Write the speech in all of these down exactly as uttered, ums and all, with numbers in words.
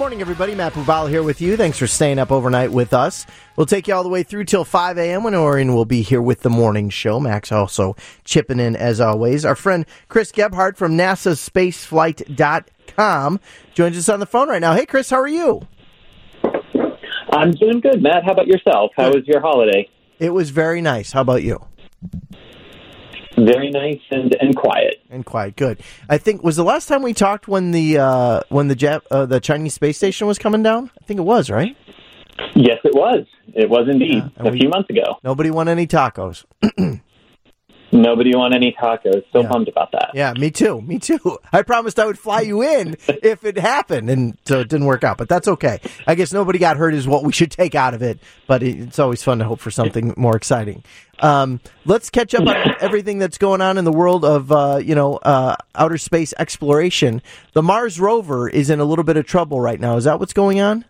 Morning, everybody. Matt Bubala here with you. Thanks for staying up overnight with us. We'll take you all the way through till five a.m. when Orion will be here with the morning show. Max also chipping in as always. Our friend Chris Gebhardt from NASA Spaceflight dot com joins us on the phone right now. Hey, Chris, how are you? I'm doing good, Matt. How about yourself? How was your holiday? It was very nice. How about you? Very nice and, and quiet. And quiet, good. I think, was the last time we talked when the uh, when the Jap- uh, the Chinese space station was coming down? I think it was, right? Yes, it was. It was indeed, yeah, a we, few months ago. Nobody won any tacos. Nobody won any tacos. So yeah. bummed about that. Yeah, me too. Me too. I promised I would fly you in if it happened, and so it didn't work out. But that's okay. I guess nobody got hurt is what we should take out of it. But it's always fun to hope for something more exciting. Um, let's catch up on everything that's going on in the world of uh, you know uh, outer space exploration. The Mars rover is in a little bit of trouble right now. Is that what's going on?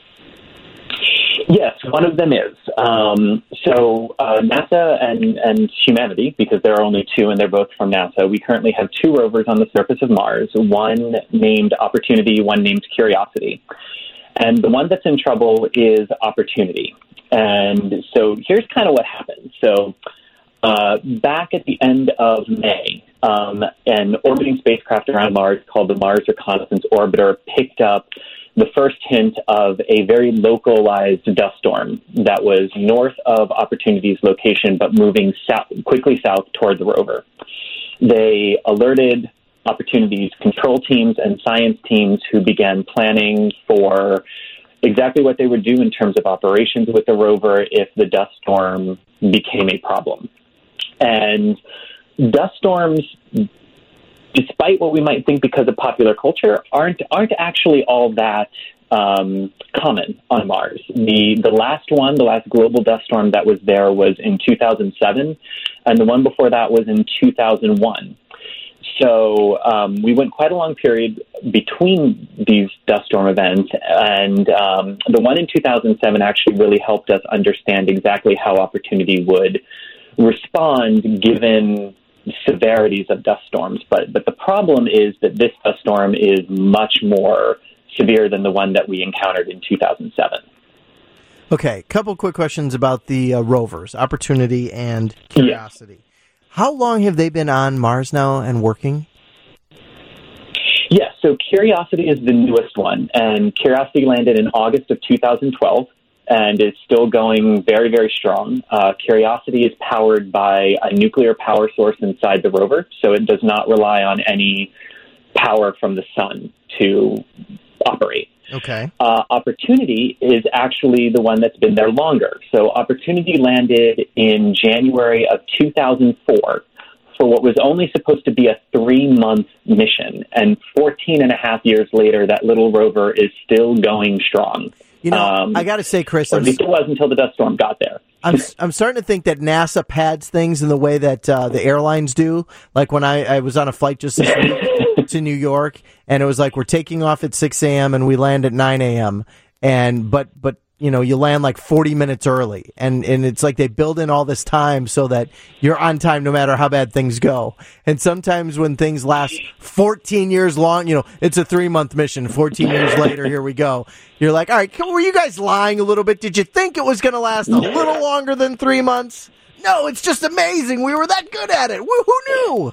Yes, one of them is. Um, so uh, NASA and, and humanity, because there are only two and they're both from NASA, we currently have two rovers on the surface of Mars, one named Opportunity, one named Curiosity. And the one that's in trouble is Opportunity. And so here's kind of what happened. So uh, back at the end of May, um, an orbiting spacecraft around Mars called the Mars Reconnaissance Orbiter picked up the first hint of a very localized dust storm that was north of Opportunity's location, but moving south, quickly south toward the rover. They alerted Opportunity's control teams and science teams, who began planning for exactly what they would do in terms of operations with the rover if the dust storm became a problem. And dust storms, despite what we might think because of popular culture, aren't aren't actually all that um, common on Mars. The the last one, the last global dust storm that was there was in two thousand seven, and the one before that was in two thousand one. So um, we went quite a long period between these dust storm events, and um, the one in two thousand seven actually really helped us understand exactly how Opportunity would respond given severities of dust storms. But but the problem is that this dust storm is much more severe than the one that we encountered in two thousand seven. Okay, couple quick questions about the uh, rovers, Opportunity and Curiosity. Yeah. How long have they been on Mars now and working? Yes, so Curiosity is the newest one, and Curiosity landed in August of two thousand twelve. And is still going very, very strong. Uh, Curiosity is powered by a nuclear power source inside the rover, so it does not rely on any power from the sun to operate. Okay. Uh, Opportunity is actually the one that's been there longer. So Opportunity landed in January of two thousand four for what was only supposed to be a three-month mission. And fourteen and a half years later, that little rover is still going strong. You know, um, I got to say, Chris, or at least it was until the dust storm got there. I'm I'm starting to think that NASA pads things in the way that uh, the airlines do. Like when I, I was on a flight just this week to New York, and it was like we're taking off at six a.m. and we land at nine a.m. and but but you know you land like forty minutes early, and and it's like they build in all this time so that you're on time no matter how bad things go. And sometimes when things last fourteen years long, you know, it's a three month mission. fourteen years later, here we go. You're like, all right, were you guys lying a little bit? Did you think it was going to last a little longer than three months? No, it's just amazing. We were that good at it. Who knew?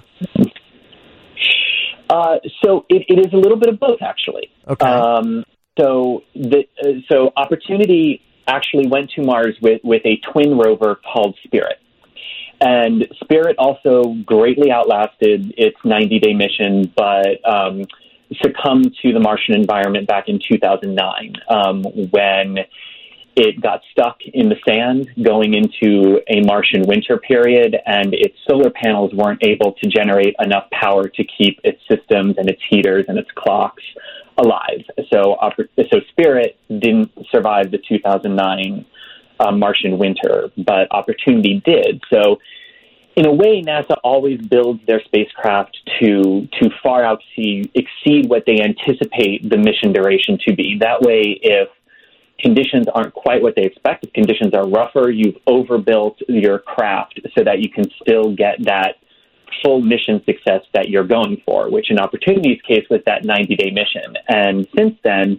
Uh, so it, it is a little bit of both, actually. Okay. Um, so the uh, so Opportunity actually went to Mars with, with a twin rover called Spirit. And Spirit also greatly outlasted its ninety-day mission, but um, succumbed to the Martian environment back in two thousand nine um, when it got stuck in the sand going into a Martian winter period, and its solar panels weren't able to generate enough power to keep its systems and its heaters and its clocks alive. So, so Spirit didn't survive the two thousand nine uh, Martian winter, but Opportunity did. So in a way, NASA always builds their spacecraft to to far out exceed, exceed what they anticipate the mission duration to be. That way, if conditions aren't quite what they expect, if conditions are rougher, you've overbuilt your craft so that you can still get that full mission success that you're going for, which in Opportunity's case was that ninety-day mission. And since then,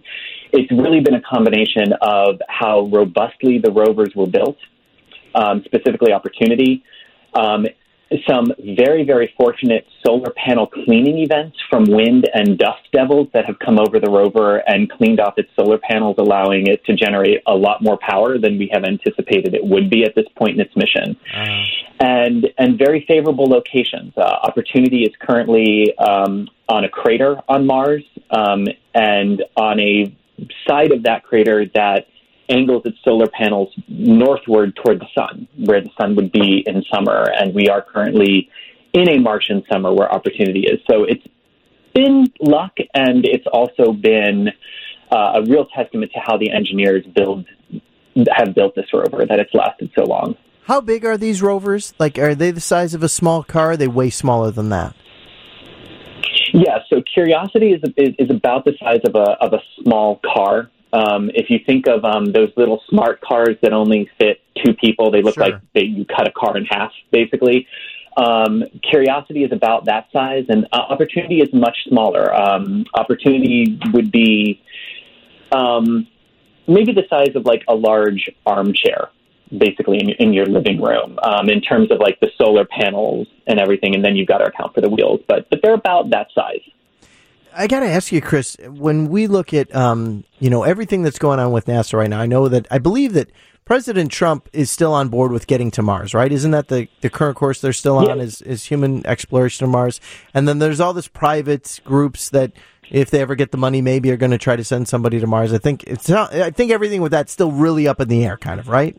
it's really been a combination of how robustly the rovers were built, um, specifically Opportunity, um, some very, very fortunate solar panel cleaning events from wind and dust devils that have come over the rover and cleaned off its solar panels, allowing it to generate a lot more power than we have anticipated it would be at this point in its mission. Uh. And and very favorable locations. Uh, Opportunity is currently um, on a crater on Mars um, and on a side of that crater that angles its solar panels northward toward the sun, where the sun would be in summer. And we are currently in a Martian summer where Opportunity is. So it's been luck, and it's also been uh, a real testament to how the engineers build have built this rover, that it's lasted so long. How big are these rovers? Like, are they the size of a small car? Are they way smaller than that? Yeah, so Curiosity is, is, is about the size of a of a small car. Um, if you think of um, those little smart cars that only fit two people, they look sure. like they, you cut a car in half, basically. Um, Curiosity is about that size, and uh, Opportunity is much smaller. Um, Opportunity would be um, maybe the size of like a large armchair, basically in, in your living room, um, in terms of like the solar panels and everything, and then you've got to account for the wheels. But but they're about that size. I got to ask you, Chris, when we look at, um, you know, everything that's going on with NASA right now, I know that, I believe that President Trump is still on board with getting to Mars, right? Isn't that the, the current course they're still on, yes. is, is human exploration of Mars? And then there's all this private groups that, if they ever get the money, maybe are going to try to send somebody to Mars. I think it's not, I think everything with that's still really up in the air, kind of, right?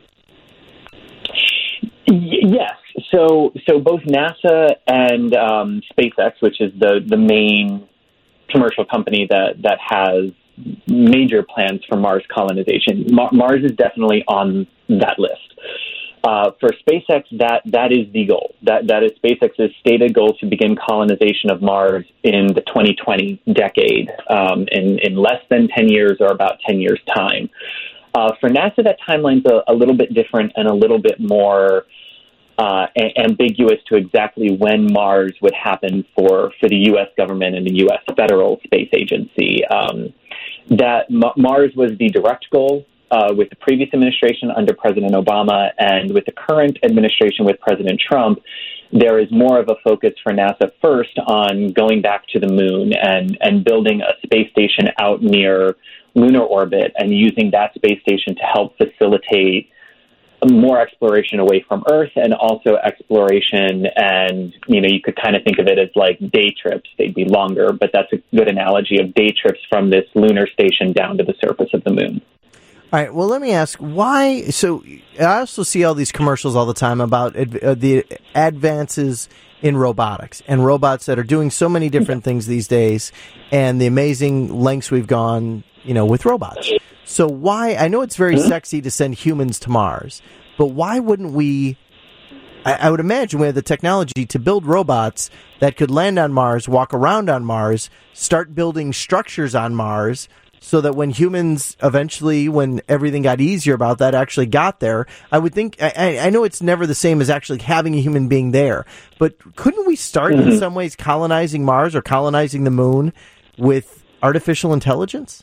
Yes. So, so both NASA and um, SpaceX, which is the, the main commercial company that, that has major plans for Mars colonization. Mar- Mars is definitely on that list. Uh, for SpaceX, that that is the goal. That that is SpaceX's stated goal to begin colonization of Mars in the twenty twenty decade, um, in, in less than ten years or about ten years' time. Uh, for NASA, that timeline's a, a little bit different and a little bit more Uh, a- ambiguous to exactly when Mars would happen for, for the U S government and the U S Federal Space Agency. Um, that M- Mars was the direct goal uh, with the previous administration under President Obama, and with the current administration with President Trump, there is more of a focus for NASA first on going back to the moon and, and building a space station out near lunar orbit and using that space station to help facilitate more exploration away from Earth, and also exploration, and, you know, you could kind of think of it as like day trips. They'd be longer, but that's a good analogy of day trips from this lunar station down to the surface of the moon. All right, well, let me ask, why, so I also see all these commercials all the time about uh, the advances in robotics and robots that are doing so many different things these days, and the amazing lengths we've gone, you know, with robots. So why, I know it's very mm-hmm. sexy to send humans to Mars, but why wouldn't we, I, I would imagine we have the technology to build robots that could land on Mars, walk around on Mars, start building structures on Mars, so that when humans eventually, when everything got easier about that, actually got there, I would think, I, I know it's never the same as actually having a human being there, but couldn't we start mm-hmm. in some ways colonizing Mars or colonizing the moon with artificial intelligence?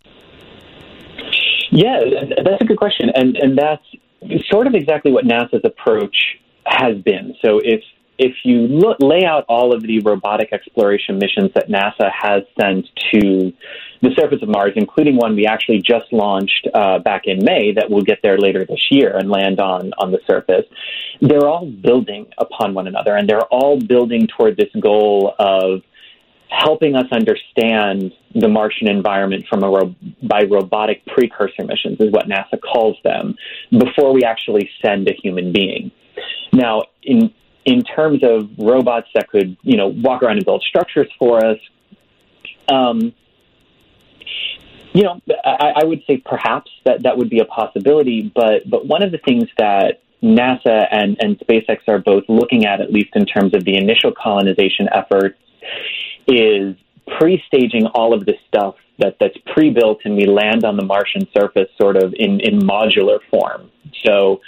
Yeah, that's a good question, and and that's sort of exactly what NASA's approach has been. So if if you look, lay out all of the robotic exploration missions that NASA has sent to the surface of Mars, including one we actually just launched uh, back in May that will get there later this year and land on, on the surface, they're all building upon one another, and they're all building toward this goal of helping us understand the Martian environment from a ro- by robotic precursor missions, is what NASA calls them, before we actually send a human being. Now, in in terms of robots that could, you know, walk around and build structures for us, um, you know, I, I would say perhaps that that would be a possibility. But but one of the things that NASA and, and SpaceX are both looking at, at least in terms of the initial colonization efforts, is pre-staging all of this stuff that, that's pre-built, and we land on the Martian surface sort of in, in modular form. So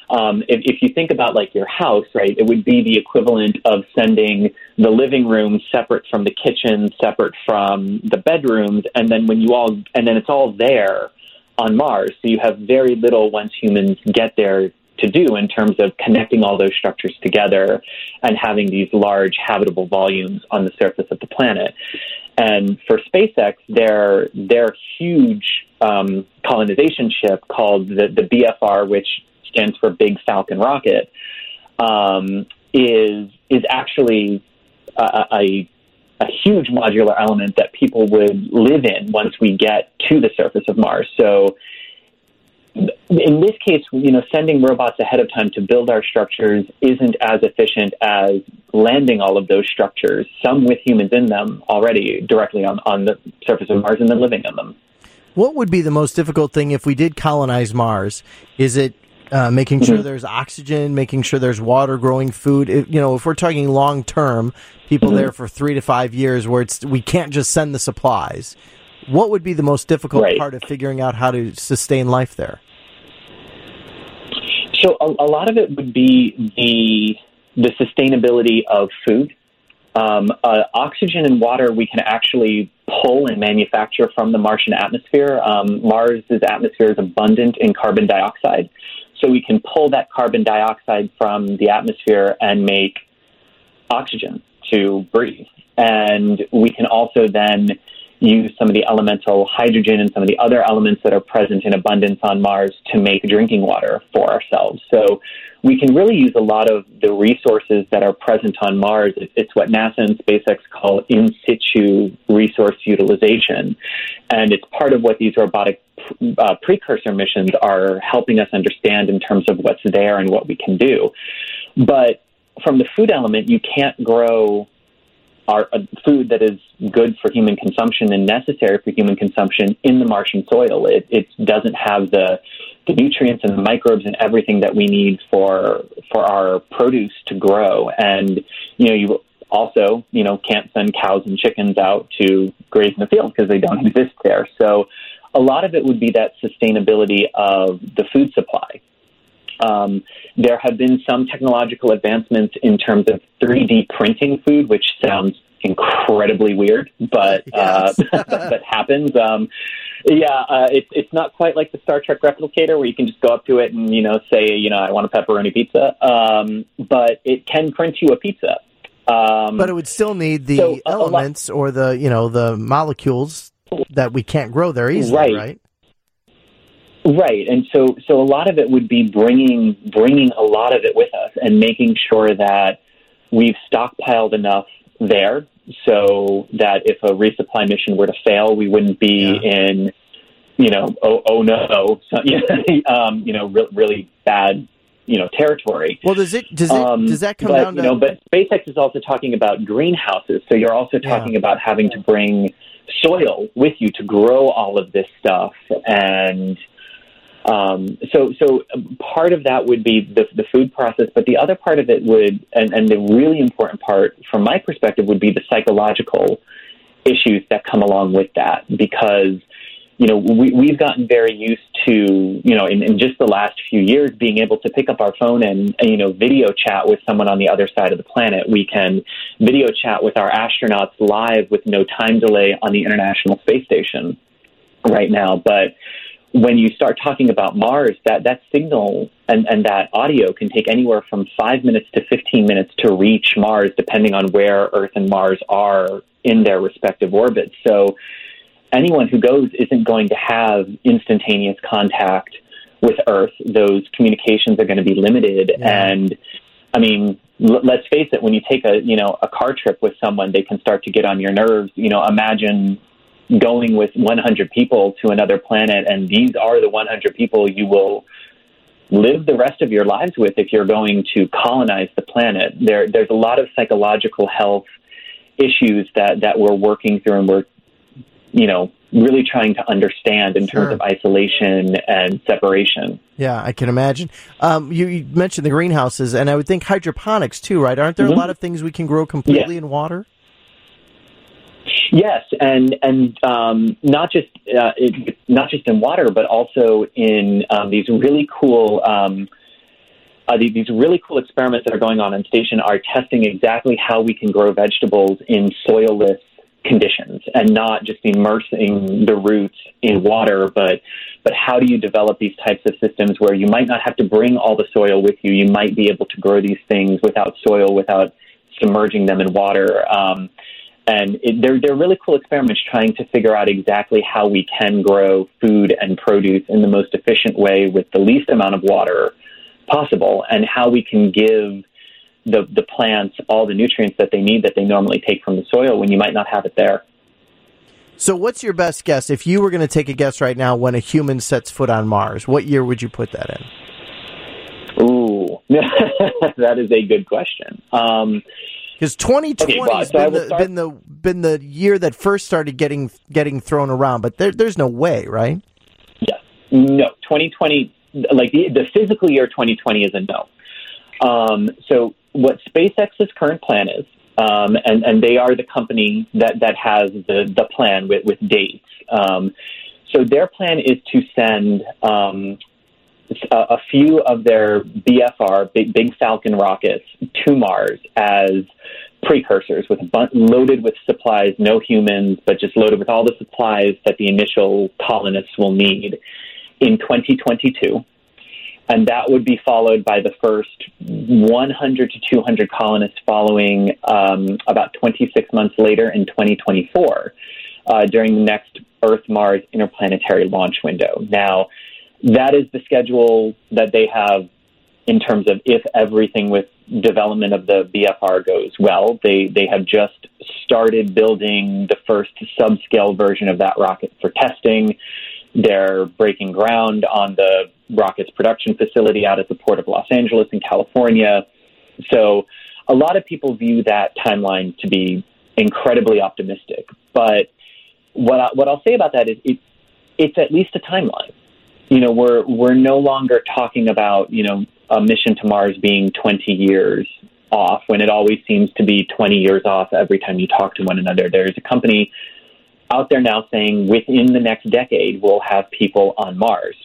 Um, if, if you think about like your house, right, it would be the equivalent of sending the living room separate from the kitchen, separate from the bedrooms, and then when you all, and then it's all there on Mars. So you have very little once humans get there to do in terms of connecting all those structures together and having these large habitable volumes on the surface of the planet. And for SpaceX, their their huge um, colonization ship called the, the B F R, which stands for Big Falcon Rocket, um, is is actually a, a, a huge modular element that people would live in once we get to the surface of Mars. So in this case, you know, sending robots ahead of time to build our structures isn't as efficient as landing all of those structures, some with humans in them already directly on, on the surface of Mars and then living in them. What would be the most difficult thing if we did colonize Mars? Is it uh, making sure mm-hmm. there's oxygen, making sure there's water, growing food? If, you know, if we're talking long term, people mm-hmm. there for three to five years where it's we can't just send the supplies. What would be the most difficult right. part of figuring out how to sustain life there? So a, a lot of it would be the the sustainability of food. Um, uh, oxygen and water we can actually pull and manufacture from the Martian atmosphere. Um, Mars's atmosphere is abundant in carbon dioxide, so we can pull that carbon dioxide from the atmosphere and make oxygen to breathe. And we can also then use some of the elemental hydrogen and some of the other elements that are present in abundance on Mars to make drinking water for ourselves. So we can really use a lot of the resources that are present on Mars. It's what NASA and SpaceX call in situ resource utilization. And it's part of what these robotic uh, precursor missions are helping us understand in terms of what's there and what we can do. But from the food element, you can't grow our uh, food that is good for human consumption and necessary for human consumption in the Martian soil. It, it doesn't have the, the nutrients and the microbes and everything that we need for for our produce to grow. And, you know, you also, you know, can't send cows and chickens out to graze in the field because they don't exist there. So a lot of it would be that sustainability of the food supply. Um, there have been some technological advancements in terms of three D printing food, which sounds incredibly weird, but uh, that happens. Um, yeah, uh, it, it's not quite like the Star Trek replicator where you can just go up to it and, you know, say, you know, I want a pepperoni pizza. Um, but it can print you a pizza. Um, but it would still need the so, elements or the, you know, the molecules that we can't grow there easily, right? right? Right, and so so a lot of it would be bringing bringing a lot of it with us and making sure that we've stockpiled enough there so that if a resupply mission were to fail, we wouldn't be yeah. in, you know, oh, oh no, so, um, you know, re- really bad, you know, territory. Well, does it does it um, does that come but, down to? You know, but SpaceX is also talking about greenhouses, so you're also talking yeah. about having to bring soil with you to grow all of this stuff and. Um, so, so part of that would be the, the food process, but the other part of it would, and, and the really important part from my perspective would be the psychological issues that come along with that, because, you know, we, we've gotten very used to, you know, in, in just the last few years, being able to pick up our phone and, and, you know, video chat with someone on the other side of the planet. We can video chat with our astronauts live with no time delay on the International Space Station right now, but when you start talking about Mars, that, that signal and, and that audio can take anywhere from five minutes to fifteen minutes to reach Mars, depending on where Earth and Mars are in their respective orbits. So anyone who goes isn't going to have instantaneous contact with Earth. Those communications are going to be limited. Yeah. And I mean, l- let's face it, when you take a, you know, a car trip with someone, they can start to get on your nerves. You know, imagine going with one hundred people to another planet, and these are the one hundred people you will live the rest of your lives with if you're going to colonize the planet. There, there's a lot of psychological health issues that, that we're working through, and we're, you know, really trying to understand in Sure. terms of isolation and separation. Yeah, I can imagine. Um, you, you mentioned the greenhouses, and I would think hydroponics too, right? Aren't there mm-hmm. a lot of things we can grow completely yeah. in water? Yes, and and um, not just uh, it, not just in water, but also in um, these really cool um, uh, these, these really cool experiments that are going on on station are testing exactly how we can grow vegetables in soilless conditions and not just immersing the roots in water, but but how do you develop these types of systems where you might not have to bring all the soil with you? You might be able to grow these things without soil, without submerging them in water. Um, and it, they're, they're really cool experiments trying to figure out exactly how we can grow food and produce in the most efficient way with the least amount of water possible, and how we can give the, the plants all the nutrients that they need that they normally take from the soil when you might not have it there. So what's your best guess? If you were going to take a guess right now when a human sets foot on Mars, what year would you put that in? Ooh, that is a good question. Um, Because twenty twenty okay, well, has so been, the, start... been the been the year that first started getting getting thrown around, but there, there's no way, right? Yes. No. twenty twenty, like the, the physical year twenty twenty is a no. Um, so what SpaceX's current plan is, Um, and, and they are the company that, that has the, the plan with, with dates. Um, so their plan is to send um, a, a few of their B F R, Big, Big Falcon rockets, to Mars as precursors, with a bun- loaded with supplies, no humans, but just loaded with all the supplies that the initial colonists will need in twenty twenty-two. And that would be followed by the first one hundred to two hundred colonists following um, about twenty-six months later in twenty twenty-four, uh, during the next Earth-Mars interplanetary launch window. Now, that is the schedule that they have in terms of if everything with development of the B F R goes well. They, they have just started building the first subscale version of that rocket for testing. They're breaking ground on the rocket's production facility out at the Port of Los Angeles in California. So a lot of people view that timeline to be incredibly optimistic. But what, I, what I'll say about that is it, it's at least a timeline. You know, we're we're no longer talking about, you know, a mission to Mars being twenty years off, when it always seems to be twenty years off every time you talk to one another. There's a company out there now saying within the next decade we'll have people on Mars.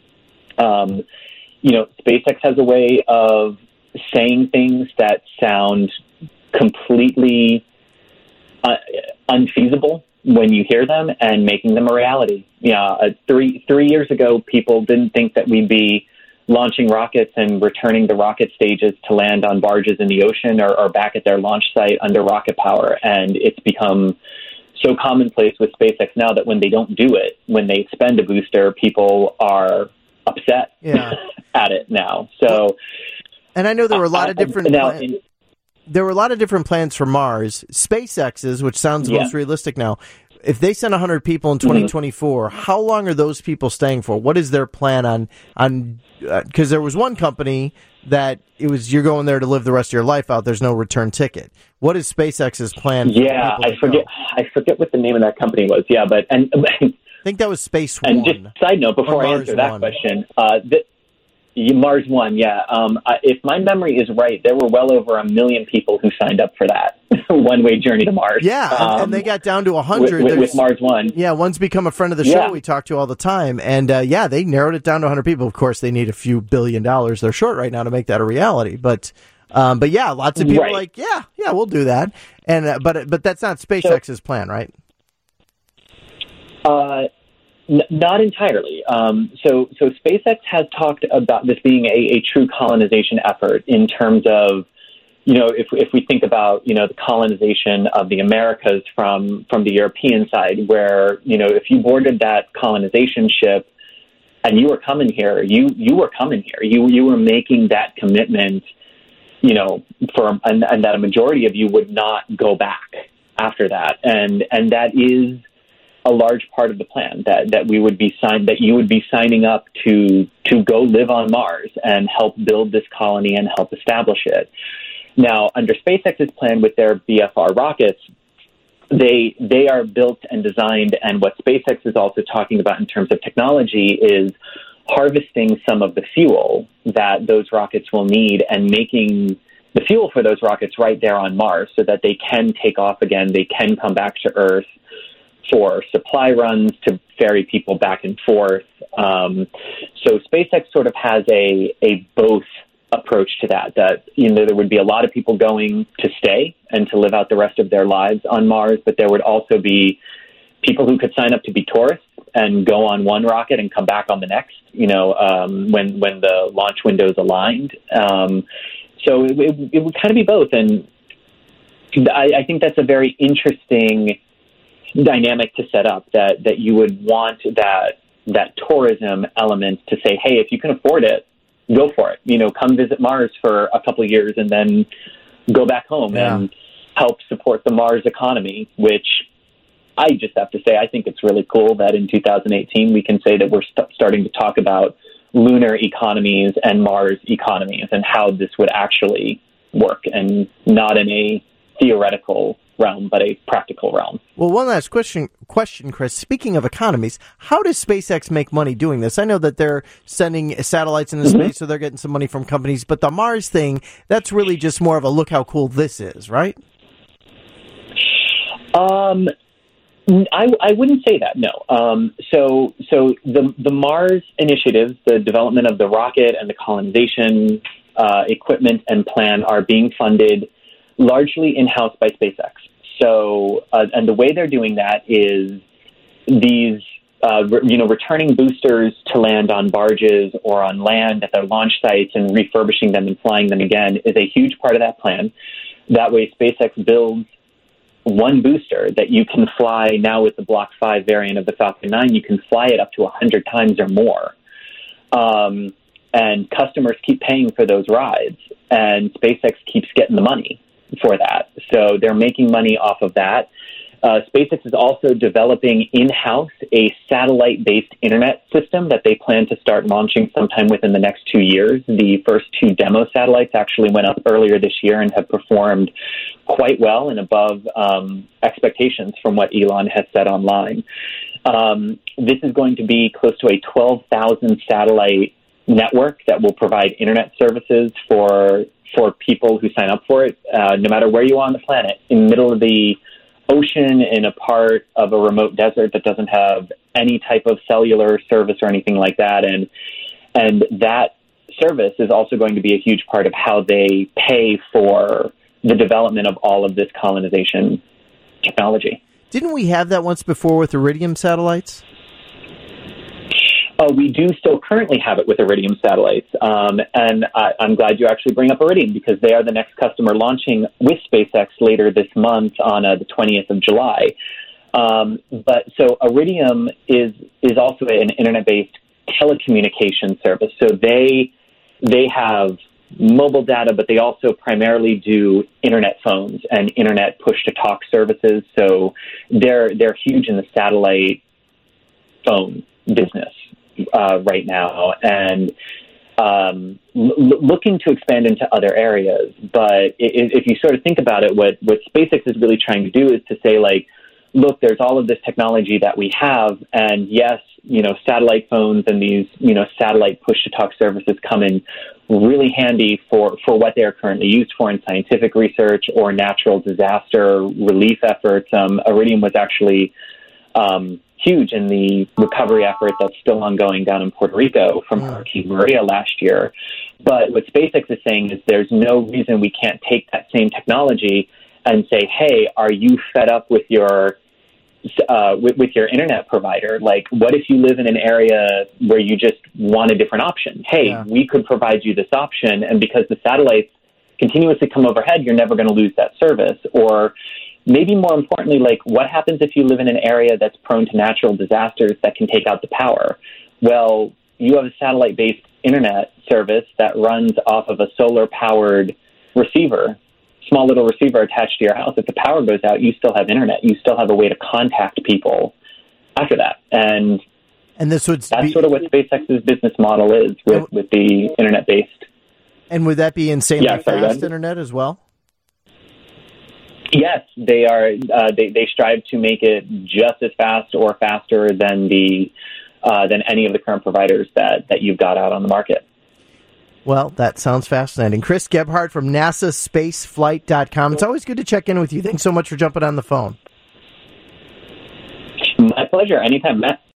Um, you know, SpaceX has a way of saying things that sound completely uh, unfeasible when you hear them and making them a reality. Yeah, uh, three three years ago, people didn't think that we'd be launching rockets and returning the rocket stages to land on barges in the ocean or, or back at their launch site under rocket power, and it's become so commonplace with SpaceX now that when they don't do it, when they expend a booster, people are upset yeah. at it now. So, and I know there were a lot of different. Now, plan- there were a lot of different plans for Mars. SpaceX's, which sounds yeah. most realistic now. If they send one hundred people in twenty twenty-four, mm-hmm. how long are those people staying for? What is their plan on on? Because uh, there was one company that it was you're going there to live the rest of your life out. There's no return ticket. What is SpaceX's plan? Yeah, I forget. Go? I forget what the name of that company was. Yeah, but and I think that was Space One. And just side note before I answer that One. question, uh, the, Mars One. Yeah, um, I, if my memory is right, there were well over a million people who signed up for that one-way journey to Mars. Yeah, um, and, and they got down to a hundred with, with, with Mars One. Yeah, one's become a friend of the show. Yeah. We talk to all the time, and uh, yeah, they narrowed it down to a hundred people. Of course, they need a few billion dollars. They're short right now to make that a reality, but. Um, but yeah, lots of people right. are like, yeah, yeah, we'll do that. And uh, but but that's not SpaceX's so, plan, right? Uh, n- not entirely. Um, so so SpaceX has talked about this being a, a true colonization effort in terms of, you know, if if we think about, you know, the colonization of the Americas from from the European side, where, you know, if you boarded that colonization ship and you were coming here, you you were coming here, you you were making that commitment. You know, for and, and that a majority of you would not go back after that, and and that is a large part of the plan. That that we would be signed, that you would be signing up to to go live on Mars and help build this colony and help establish it. Now, under SpaceX's plan with their B F R rockets, they they are built and designed, and what SpaceX is also talking about in terms of technology is harvesting some of the fuel that those rockets will need and making the fuel for those rockets right there on Mars so that they can take off again, they can come back to Earth for supply runs to ferry people back and forth. Um, so SpaceX sort of has a, a both approach to that, that, you know, there would be a lot of people going to stay and to live out the rest of their lives on Mars, but there would also be people who could sign up to be tourists and go on one rocket and come back on the next, you know, um, when, when the launch windows aligned. Um, so it, it, it would kind of be both. And I, I think that's a very interesting dynamic to set up, that, that you would want that, that tourism element to say, hey, if you can afford it, go for it. You know, come visit Mars for a couple of years and then go back home yeah. and help support the Mars economy, which I just have to say, I think it's really cool that in two thousand eighteen we can say that we're st- starting to talk about lunar economies and Mars economies and how this would actually work, and not in a theoretical realm, but a practical realm. Well, one last question, question, Chris. Speaking of economies, how does SpaceX make money doing this? I know that they're sending satellites into mm-hmm. space, so they're getting some money from companies, but the Mars thing, that's really just more of a look how cool this is, right? Um, I, I wouldn't say that, no. Um, so so the, the Mars initiatives, the development of the rocket and the colonization uh, equipment and plan are being funded largely in-house by SpaceX. So, uh, and the way they're doing that is these, uh, re- you know, returning boosters to land on barges or on land at their launch sites and refurbishing them and flying them again is a huge part of that plan. That way, SpaceX builds one booster that you can fly now with the Block five variant of the Falcon nine. You can fly it up to one hundred times or more. Um, and customers keep paying for those rides, and SpaceX keeps getting the money for that. So they're making money off of that. Uh, SpaceX is also developing in-house a satellite-based internet system that they plan to start launching sometime within the next two years. The first two demo satellites actually went up earlier this year and have performed quite well and above um, expectations from what Elon has said online. Um, this is going to be close to a twelve thousand satellite network that will provide internet services for for people who sign up for it, uh, no matter where you are on the planet, in the middle of the ocean, in a part of a remote desert that doesn't have any type of cellular service or anything like that. And and that service is also going to be a huge part of how they pay for the development of all of this colonization technology. Didn't we have that once before with Iridium satellites? Oh, we do still currently have it with Iridium satellites. Um, and I, I'm glad you actually bring up Iridium, because they are the next customer launching with SpaceX later this month on uh, the twentieth of July. Um, but so Iridium is is also an internet-based telecommunication service. So they they have mobile data, but they also primarily do internet phones and internet push-to-talk services. So they're they're huge in the satellite phone business uh, right now, and um, l- looking to expand into other areas. But if, if you sort of think about it, what, what SpaceX is really trying to do is to say, like, look, there's all of this technology that we have, and yes, you know, satellite phones and these, you know, satellite push-to-talk services come in really handy for, for what they are currently used for in scientific research or natural disaster relief efforts. Um, Iridium was actually um, huge in the recovery effort that's still ongoing down in Puerto Rico from Hurricane Maria last year. But what SpaceX is saying is there's no reason we can't take that same technology and say, hey, are you fed up with your Uh, with, with your internet provider? Like, what if you live in an area where you just want a different option? Hey, yeah. we could provide you this option, and because the satellites continuously come overhead, you're never going to lose that service. Or maybe more importantly, like, what happens if you live in an area that's prone to natural disasters that can take out the power? Well, you have a satellite-based internet service that runs off of a solar-powered receiver, small little receiver attached to your house. If the power goes out, you still have internet. You still have a way to contact people after that. And and this would that's be, sort of what SpaceX's business model is with, and, with the internet-based. And would that be insanely yeah, sorry, fast internet as well? Yes, they are. Uh, they, they strive to make it just as fast or faster than the uh, than any of the current providers that, that you've got out on the market. Well, that sounds fascinating. Chris Gebhardt from NASA Space Flight dot com. It's always good to check in with you. Thanks so much for jumping on the phone. My pleasure. Anytime, Matt.